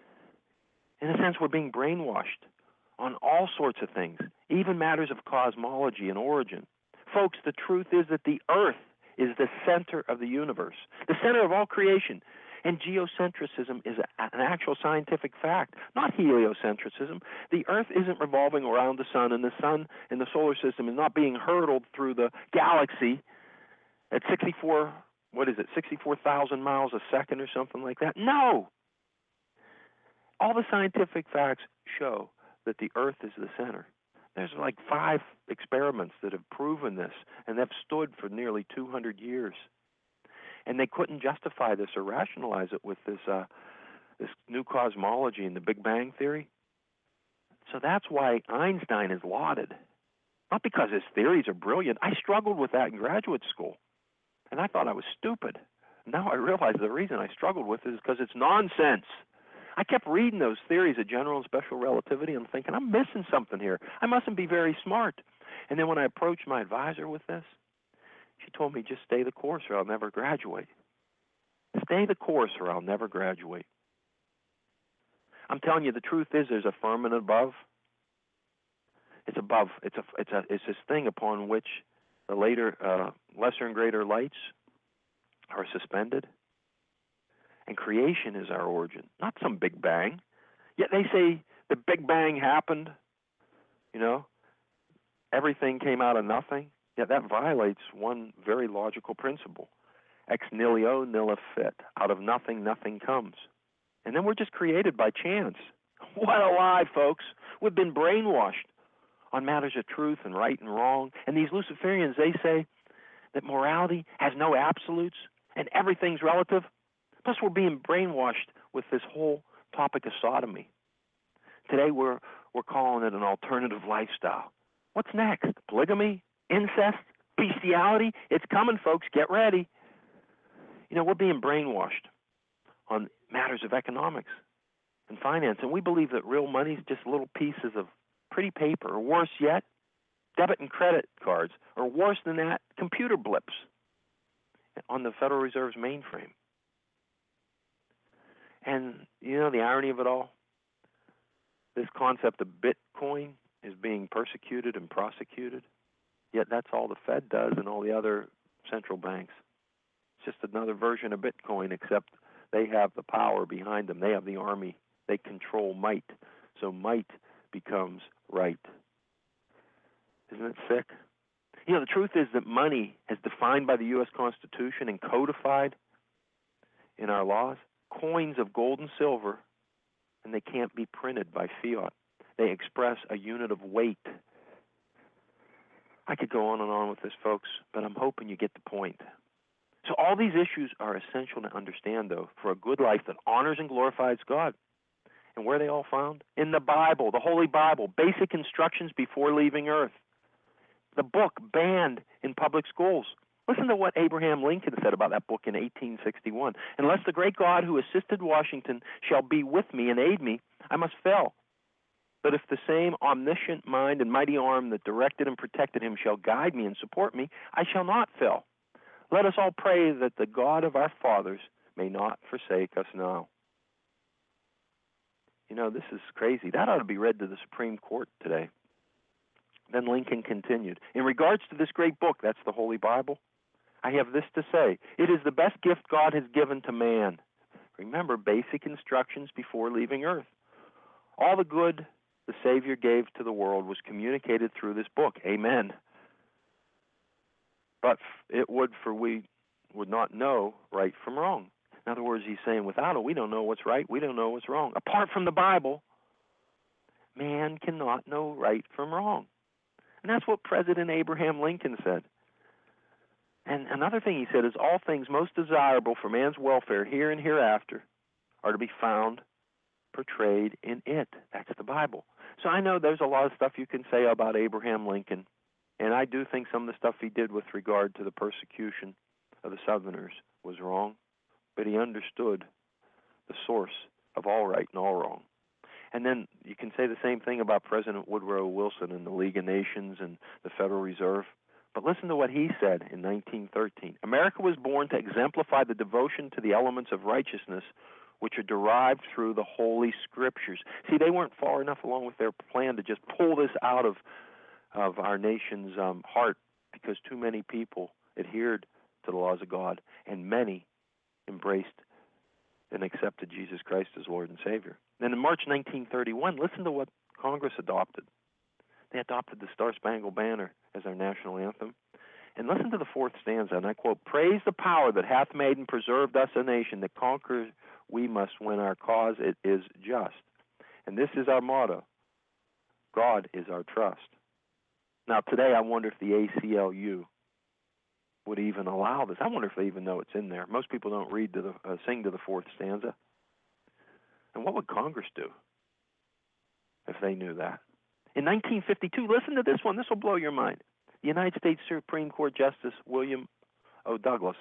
In a sense, we're being brainwashed on all sorts of things, even matters of cosmology and origin. Folks, the truth is that the earth is the center of the universe, the center of all creation. And geocentrism is a, an actual scientific fact, not heliocentrism. The Earth isn't revolving around the sun, and the sun in the solar system is not being hurtled through the galaxy at sixty-four, what is it, sixty-four thousand miles a second or something like that. No! All the scientific facts show that the Earth is the center. There's like five experiments that have proven this, and they've stood for nearly two hundred years. And they couldn't justify this or rationalize it with this uh, this new cosmology and the Big Bang Theory. So that's why Einstein is lauded. Not because his theories are brilliant. I struggled with that in graduate school, and I thought I was stupid. Now I realize the reason I struggled with it is because it's nonsense. I kept reading those theories of general and special relativity and thinking, I'm missing something here. I mustn't be very smart. And then when I approached my advisor with this, she told me, just stay the course or I'll never graduate. Stay the course or I'll never graduate. I'm telling you, the truth is there's a firmament above. It's above. It's a. It's a. It's this thing upon which the later, uh, lesser and greater lights are suspended. And creation is our origin, not some Big Bang. Yet they say the Big Bang happened. You know, everything came out of nothing. Yet that violates one very logical principle. Ex nihilo nihil fit. Out of nothing, nothing comes. And then we're just created by chance. What a lie, folks. We've been brainwashed on matters of truth and right and wrong. And these Luciferians, they say that morality has no absolutes and everything's relative. Plus, we're being brainwashed with this whole topic of sodomy. Today, we're we're calling it an alternative lifestyle. What's next? Polygamy? Incest? Bestiality? It's coming, folks. Get ready. You know, we're being brainwashed on matters of economics and finance, and we believe that real money is just little pieces of pretty paper, or worse yet, debit and credit cards, or worse than that, computer blips on the Federal Reserve's mainframe. And you know the irony of it all? This concept of Bitcoin is being persecuted and prosecuted, yet that's all the Fed does and all the other central banks. It's just another version of Bitcoin, except they have the power behind them. They have the army. They control might. So might becomes right. Isn't it sick? You know, the truth is that money, as defined by the U S Constitution and codified in our laws, coins of gold and silver, and they can't be printed by fiat. They express a unit of weight. I could go on and on with this, folks, but I'm hoping you get the point. So all these issues are essential to understand, though, for a good life that honors and glorifies God. And where are they all found? In the Bible, the Holy Bible, basic instructions before leaving Earth. The book banned in public schools. Listen to what Abraham Lincoln said about that book in eighteen sixty-one. Unless the great God who assisted Washington shall be with me and aid me, I must fail. But if the same omniscient mind and mighty arm that directed and protected him shall guide me and support me, I shall not fail. Let us all pray that the God of our fathers may not forsake us now. You know, this is crazy. That ought to be read to the Supreme Court today. Then Lincoln continued, in regards to this great book, that's the Holy Bible, I have this to say. It is the best gift God has given to man. Remember, basic instructions before leaving Earth. All the good the Savior gave to the world was communicated through this book. Amen. But it would, for we would not know right from wrong. In other words, he's saying, without it, we don't know what's right, we don't know what's wrong. Apart from the Bible, man cannot know right from wrong. And that's what President Abraham Lincoln said. And another thing he said is, all things most desirable for man's welfare here and hereafter are to be found portrayed in it. That's the Bible. So I know there's a lot of stuff you can say about Abraham Lincoln, and I do think some of the stuff he did with regard to the persecution of the Southerners was wrong, but he understood the source of all right and all wrong. And then you can say the same thing about President Woodrow Wilson and the League of Nations and the Federal Reserve. But listen to what he said in nineteen thirteen. America was born to exemplify the devotion to the elements of righteousness which are derived through the Holy Scriptures. See, they weren't far enough along with their plan to just pull this out of, of our nation's um, heart, because too many people adhered to the laws of God, and many embraced and accepted Jesus Christ as Lord and Savior. Then in March nineteen thirty-one, listen to what Congress adopted. They adopted the Star-Spangled Banner as our national anthem. And listen to the fourth stanza, and I quote, "Praise the power that hath made and preserved us a nation, that conquer we must when our cause it is just. And this is our motto, God is our trust." Now today I wonder if the A C L U would even allow this. I wonder if they even know it's in there. Most people don't read to the, uh, sing to the fourth stanza. And what would Congress do if they knew that? In nineteen fifty-two, listen to this one. This will blow your mind. The United States Supreme Court Justice William O. Douglas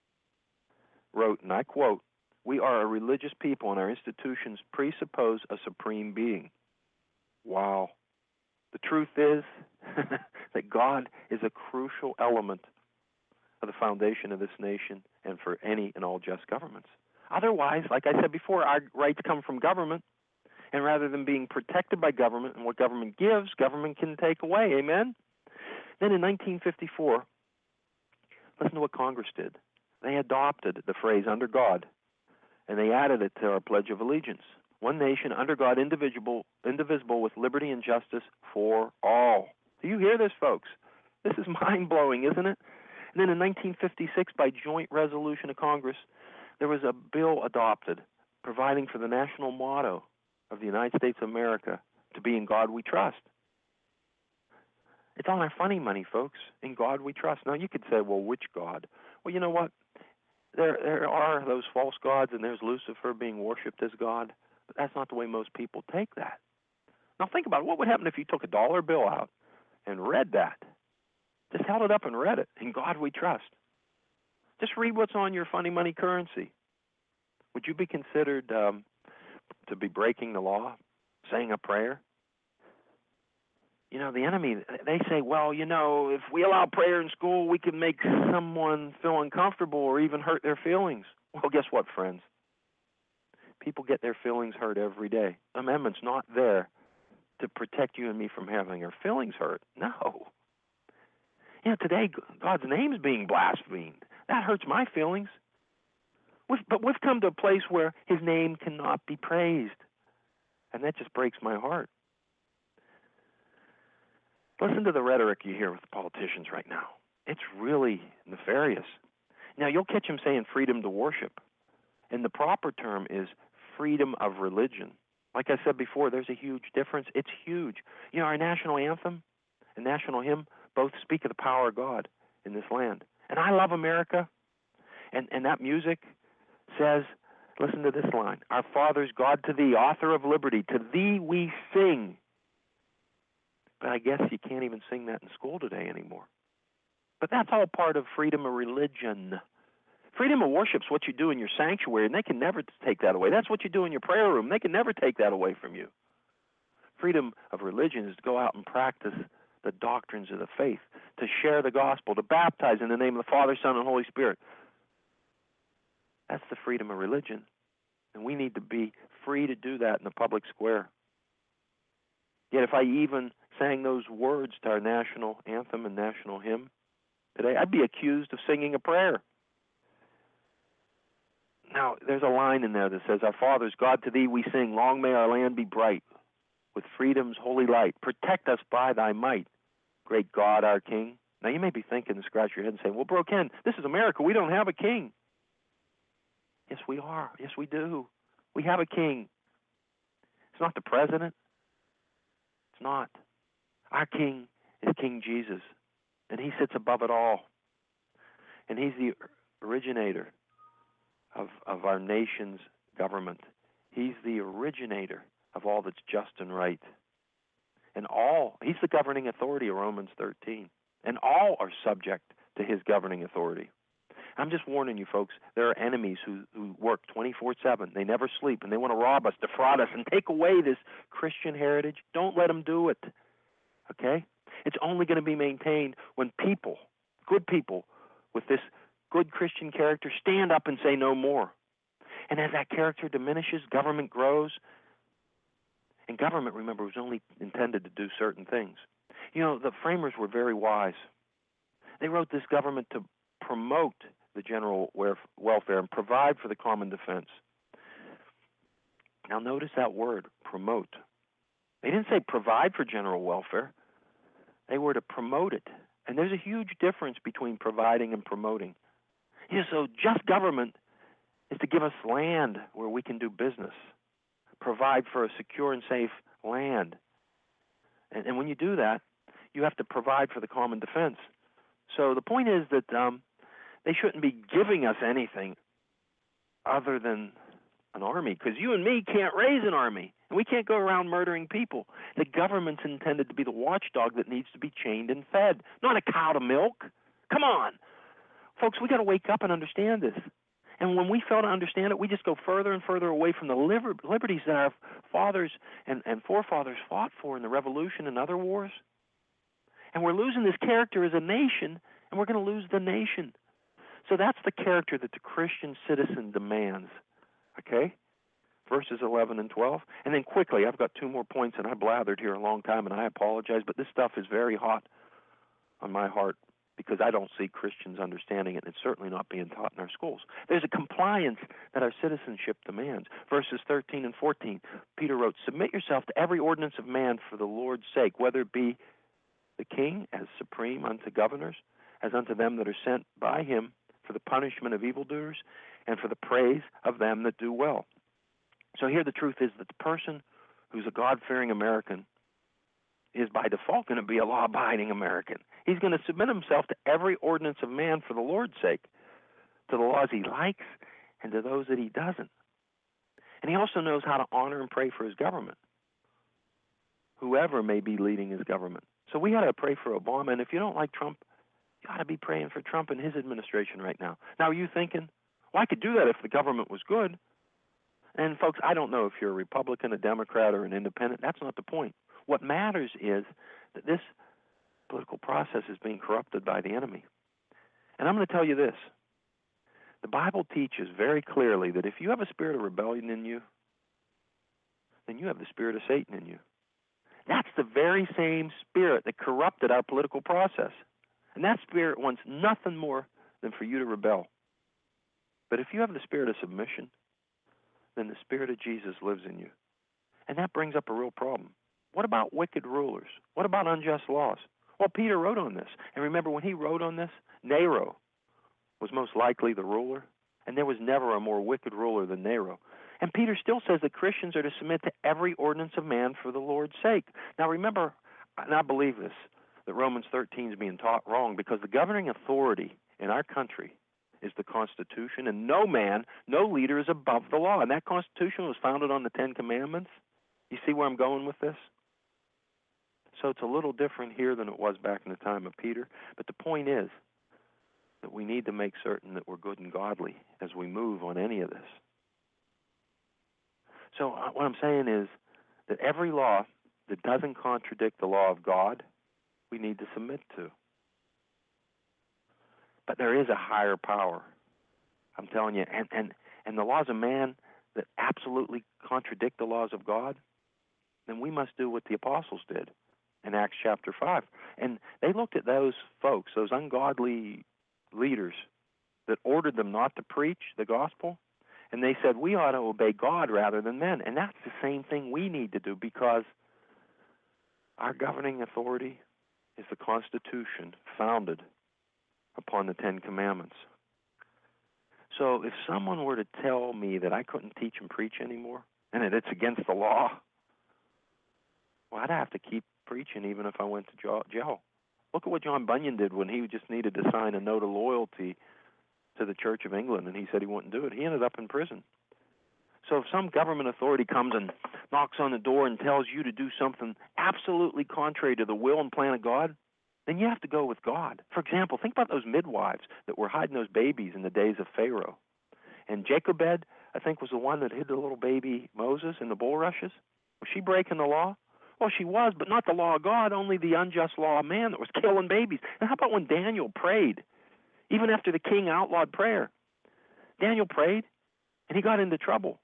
wrote, and I quote, "We are a religious people and our institutions presuppose a supreme being." Wow. The truth is that God is a crucial element of the foundation of this nation and for any and all just governments. Otherwise, like I said before, our rights come from government, and rather than being protected by government and what government gives, government can take away. Amen? Then in nineteen fifty-four, listen to what Congress did. They adopted the phrase "under God," and they added it to our Pledge of Allegiance. One nation, under God, indivisible, indivisible, with liberty and justice for all. Do you hear this, folks? This is mind-blowing, isn't it? And then in nineteen fifty-six, by joint resolution of Congress, there was a bill adopted providing for the national motto of the United States of America to be "In God We Trust." It's on our funny money, folks. "In God We Trust." Now, you could say, well, which God? Well, you know what? There, there are those false gods, and there's Lucifer being worshipped as God. But that's not the way most people take that. Now, think about it. What would happen if you took a dollar bill out and read that? Just held it up and read it. "In God We Trust." Just read what's on your funny money currency. Would you be considered um, to be breaking the law, saying a prayer? You know, the enemy, they say, well, you know, if we allow prayer in school, we can make someone feel uncomfortable or even hurt their feelings. Well, guess what, friends? People get their feelings hurt every day. The amendment's not there to protect you and me from having our feelings hurt. No. You know, today, God's name is being blasphemed. That hurts my feelings. We've, but we've come to a place where his name cannot be praised. And that just breaks my heart. Listen to the rhetoric you hear with the politicians right now. It's really nefarious. Now, you'll catch them saying freedom to worship. And the proper term is freedom of religion. Like I said before, there's a huge difference. It's huge. You know, our national anthem and national hymn both speak of the power of God in this land. And I love America. And, and that music says, listen to this line, "Our fathers, God to thee, author of liberty, to thee we sing." But I guess you can't even sing that in school today anymore. But that's all part of freedom of religion. Freedom of worship's what you do in your sanctuary, and they can never take that away. That's what you do in your prayer room. They can never take that away from you. Freedom of religion is to go out and practice the doctrines of the faith, to share the gospel, to baptize in the name of the Father, Son, and Holy Spirit. That's the freedom of religion. And we need to be free to do that in the public square. Yet if I even sang those words to our national anthem and national hymn today, I'd be accused of singing a prayer. Now, there's a line in there that says, "Our fathers, God to thee we sing, long may our land be bright, with freedom's holy light. Protect us by thy might, great God our King." Now, you may be thinking and scratch your head and saying, well, bro, Ken, this is America. We don't have a king. Yes, we are. Yes, we do. We have a king. It's not the president. It's not. Our king is King Jesus, and he sits above it all. And he's the originator of, of our nation's government. He's the originator of all that's just and right. And all, he's the governing authority of Romans thirteen. And all are subject to his governing authority. I'm just warning you folks, there are enemies who, who work twenty-four seven. They never sleep, and they want to rob us, defraud us, and take away this Christian heritage. Don't let them do it, okay? It's only going to be maintained when people, good people, with this good Christian character stand up and say no more. And as that character diminishes, government grows. And government, remember, was only intended to do certain things. You know, the framers were very wise. They wrote this government to promote the general welfare and provide for the common defense. Now notice that word, promote. They didn't say provide for general welfare. They were to promote it. And there's a huge difference between providing and promoting. Yeah, so just government is to give us land where we can do business, provide for a secure and safe land. And, and when you do that, you have to provide for the common defense. So the point is that um, they shouldn't be giving us anything other than an army, because you and me can't raise an army, and we can't go around murdering people. The government's intended to be the watchdog that needs to be chained and fed, not a cow to milk. Come on. Folks, we got to wake up and understand this. And when we fail to understand it, we just go further and further away from the liber- liberties that our fathers and, and forefathers fought for in the Revolution and other wars. And we're losing this character as a nation, and we're going to lose the nation. So that's the character that the Christian citizen demands, okay? Verses eleven and twelve. And then quickly, I've got two more points, and I blathered here a long time, and I apologize, but this stuff is very hot on my heart because I don't see Christians understanding it, and it's certainly not being taught in our schools. There's a compliance that our citizenship demands. Verses thirteen and fourteen, Peter wrote, "Submit yourself to every ordinance of man for the Lord's sake, whether it be the king as supreme unto governors, as unto them that are sent by him for the punishment of evildoers, and for the praise of them that do well." So here the truth is that the person who's a God-fearing American is by default going to be a law-abiding American. He's going to submit himself to every ordinance of man for the Lord's sake, to the laws he likes and to those that he doesn't. And he also knows how to honor and pray for his government, whoever may be leading his government. So we got to pray for Obama, and if you don't like Trump, you got to be praying for Trump and his administration right now. Now, are you thinking, well, I could do that if the government was good? And folks, I don't know if you're a Republican, a Democrat, or an independent. That's not the point. What matters is that this political process is being corrupted by the enemy. And I'm going to tell you this. The Bible teaches very clearly that if you have a spirit of rebellion in you, then you have the spirit of Satan in you. That's the very same spirit that corrupted our political process. And that spirit wants nothing more than for you to rebel. But if you have the spirit of submission, then the Spirit of Jesus lives in you. And that brings up a real problem. What about wicked rulers? What about unjust laws? Well, Peter wrote on this. And remember, when he wrote on this, Nero was most likely the ruler. And there was never a more wicked ruler than Nero. And Peter still says that Christians are to submit to every ordinance of man for the Lord's sake. Now remember, and I believe this, that Romans thirteen is being taught wrong, because the governing authority in our country is the Constitution, and no man, no leader is above the law. And that Constitution was founded on the Ten Commandments. You see where I'm going with this? So it's a little different here than it was back in the time of Peter. But the point is that we need to make certain that we're good and godly as we move on any of this. So what I'm saying is that every law that doesn't contradict the law of God, we need to submit to. But there is a higher power, I'm telling you. And, and, and the laws of man that absolutely contradict the laws of God, then we must do what the apostles did in Acts chapter five. And they looked at those folks, those ungodly leaders that ordered them not to preach the gospel, and they said, we ought to obey God rather than men. And that's the same thing we need to do, because our governing authority is the Constitution founded upon the Ten Commandments. So if someone were to tell me that I couldn't teach and preach anymore, and that it's against the law, well, I'd have to keep preaching even if I went to jail. Look at what John Bunyan did when he just needed to sign a note of loyalty to the Church of England, and he said he wouldn't do it. He ended up in prison. So if some government authority comes and knocks on the door and tells you to do something absolutely contrary to the will and plan of God, then you have to go with God. For example, think about those midwives that were hiding those babies in the days of Pharaoh. And Jochebed, I think, was the one that hid the little baby Moses in the bulrushes. Was she breaking the law? Well, she was, but not the law of God, only the unjust law of man that was killing babies. And how about when Daniel prayed, even after the king outlawed prayer? Daniel prayed, and he got into trouble.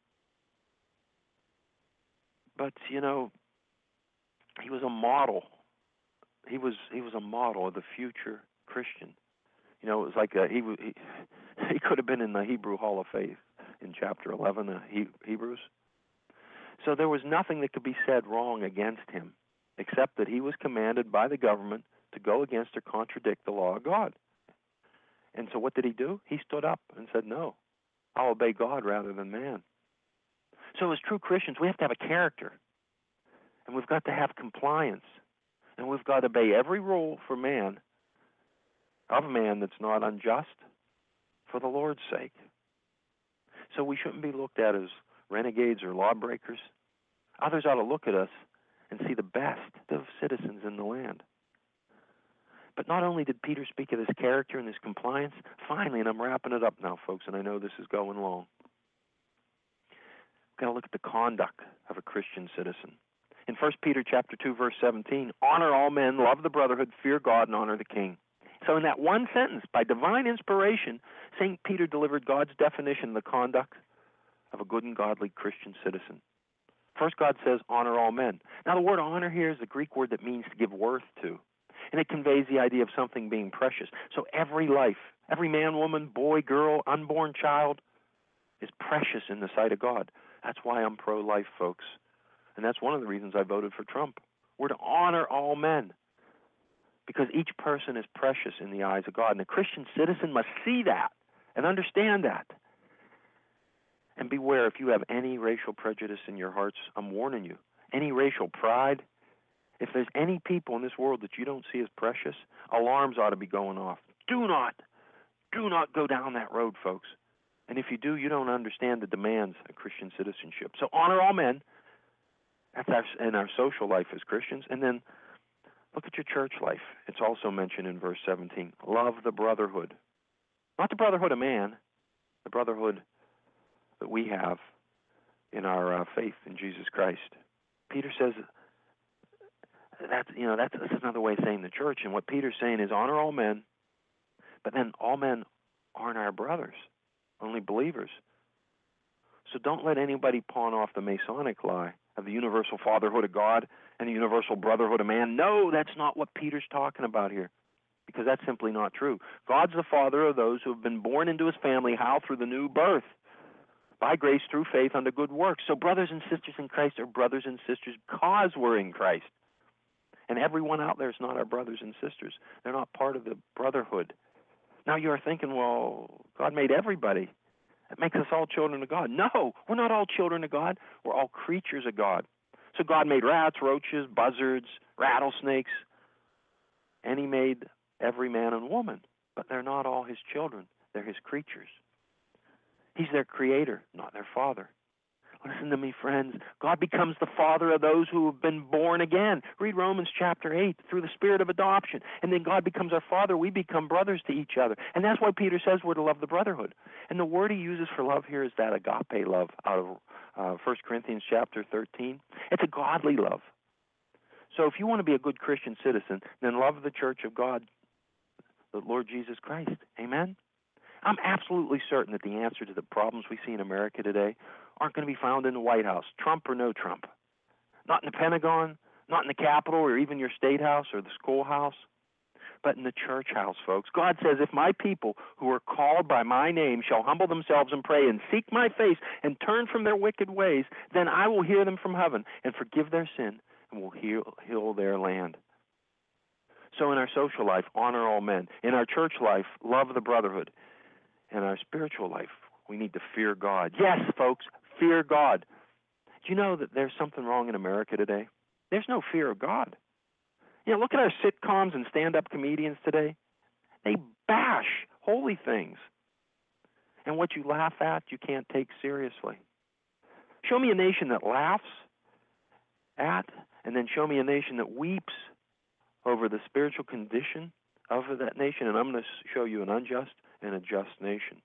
But, you know, he was a model. He was he was a model of the future Christian. You know, it was like a, he, he he could have been in the Hebrew Hall of Faith in chapter eleven of Hebrews. So there was nothing that could be said wrong against him, except that he was commanded by the government to go against or contradict the law of God. And so what did he do? He stood up and said, no, I'll obey God rather than man. So as true Christians, we have to have a character, and we've got to have compliance, and we've got to obey every rule for man, of man that's not unjust, for the Lord's sake. So we shouldn't be looked at as renegades or lawbreakers. Others ought to look at us and see the best of citizens in the land. But not only did Peter speak of his character and his compliance, finally, and I'm wrapping it up now, folks, and I know this is going long, we've got to look at the conduct of a Christian citizen. In First Peter chapter two, verse seventeen, honor all men, love the brotherhood, fear God, and honor the king. So in that one sentence, by divine inspiration, Saint Peter delivered God's definition of the conduct of a good and godly Christian citizen. First, God says, honor all men. Now, the word honor here is the Greek word that means to give worth to, and it conveys the idea of something being precious. So every life, every man, woman, boy, girl, unborn child is precious in the sight of God. That's why I'm pro-life, folks, and that's one of the reasons I voted for Trump. We're to honor all men, because each person is precious in the eyes of God. And a Christian citizen must see that and understand that. And beware, if you have any racial prejudice in your hearts, I'm warning you. Any racial pride, if there's any people in this world that you don't see as precious, alarms ought to be going off. Do not, do not go down that road, folks. And if you do, you don't understand the demands of Christian citizenship. So honor all men. That's our, in our social life as Christians. And then look at your church life. It's also mentioned in verse seventeen. Love the brotherhood. Not the brotherhood of man, the brotherhood that we have in our uh, faith in Jesus Christ. Peter says that's, you know, that's, that's another way of saying the church. And what Peter's saying is honor all men, but then all men aren't our brothers, only believers. So don't let anybody pawn off the Masonic lie of the universal fatherhood of God and the universal brotherhood of man. No, that's not what Peter's talking about here, because that's simply not true. God's the father of those who have been born into his family. How? Through the new birth, by grace through faith unto good works. So brothers and sisters in Christ are brothers and sisters because we're in Christ. And everyone out there is not our brothers and sisters. They're not part of the brotherhood. Now you're thinking, well, God made everybody. That makes us all children of God. No, we're not all children of God. We're all creatures of God. So God made rats, roaches, buzzards, rattlesnakes, and he made every man and woman. But they're not all his children. They're his creatures. He's their creator, not their father. Listen to me, friends. God becomes the father of those who have been born again. Read Romans chapter eight, through the spirit of adoption. And then God becomes our father. We become brothers to each other. And that's why Peter says we're to love the brotherhood. And the word he uses for love here is that agape love out of uh, First Corinthians chapter thirteen. It's a godly love. So if you want to be a good Christian citizen, then love the church of God, the Lord Jesus Christ. Amen? I'm absolutely certain that the answer to the problems we see in America today aren't going to be found in the White House, Trump or no Trump. Not in the Pentagon, not in the Capitol or even your state house or the schoolhouse, but in the church house, folks. God says, if my people who are called by my name shall humble themselves and pray and seek my face and turn from their wicked ways, then I will hear them from heaven and forgive their sin and will heal, heal their land. So in our social life, honor all men. In our church life, love the brotherhood. In our spiritual life, we need to fear God. Yes, folks, fear God. Do you know that there's something wrong in America today? There's no fear of God. You know, look at our sitcoms and stand-up comedians today. They bash holy things. And what you laugh at, you can't take seriously. Show me a nation that laughs at, and then show me a nation that weeps over the spiritual condition of that nation, and I'm going to show you an unjust and a just nation.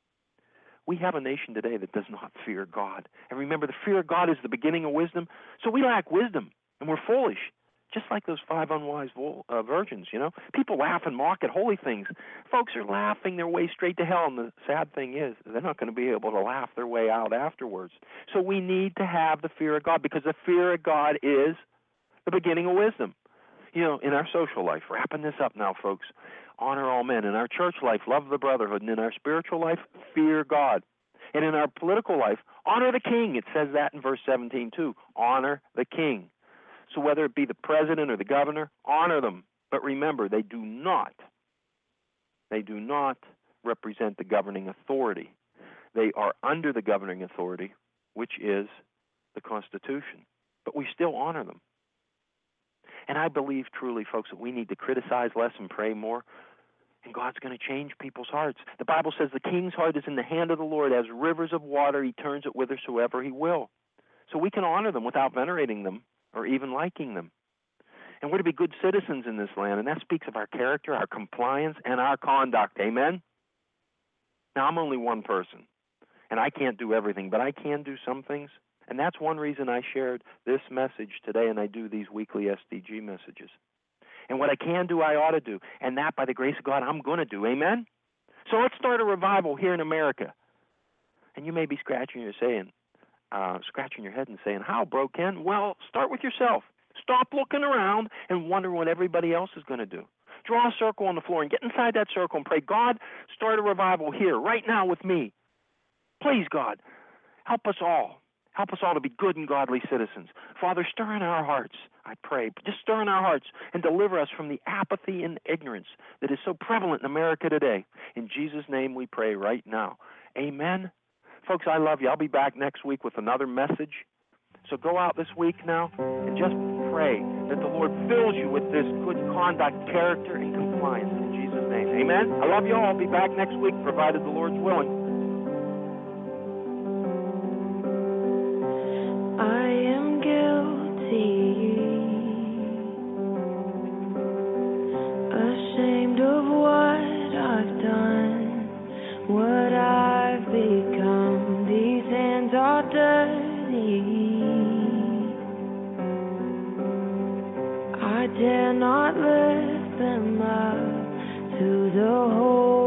We have a nation today that does not fear God. And remember, the fear of God is the beginning of wisdom. So we lack wisdom, and we're foolish, just like those five unwise uh, virgins, you know. People laugh and mock at holy things. Folks are laughing their way straight to hell, and the sad thing is they're not going to be able to laugh their way out afterwards. So we need to have the fear of God, because the fear of God is the beginning of wisdom. You know, in our social life, wrapping this up now, folks, honor all men. In our church life, love the brotherhood. And in our spiritual life, fear God. And in our political life, honor the king. It says that in verse seventeen too. Honor the king. So whether it be the president or the governor, honor them. But remember, they do not, they do not represent the governing authority. They are under the governing authority, which is the Constitution. But we still honor them. And I believe truly, folks, that we need to criticize less and pray more, and God's going to change people's hearts. The Bible says the king's heart is in the hand of the Lord. As rivers of water, he turns it whithersoever he will. So we can honor them without venerating them or even liking them. And we're to be good citizens in this land, and that speaks of our character, our compliance, and our conduct. Amen? Now, I'm only one person, and I can't do everything, but I can do some things. And that's one reason I shared this message today, and I do these weekly S D G messages. And what I can do, I ought to do. And that, by the grace of God, I'm going to do. Amen? So let's start a revival here in America. And you may be scratching your saying, uh, scratching your head and saying, how, bro, Ken? Well, start with yourself. Stop looking around and wonder what everybody else is going to do. Draw a circle on the floor and get inside that circle and pray, God, start a revival here, right now with me. Please, God, help us all. Help us all to be good and godly citizens. Father, stir in our hearts, I pray. Just stir in our hearts and deliver us from the apathy and ignorance that is so prevalent in America today. In Jesus' name we pray right now. Amen. Folks, I love you. I'll be back next week with another message. So go out this week now and just pray that the Lord fills you with this good conduct, character, and compliance in Jesus' name. Amen. I love you all. I'll be back next week, provided the Lord's willing. I am guilty, ashamed of what I've done, what I've become. These hands are dirty. I dare not lift them up to the whole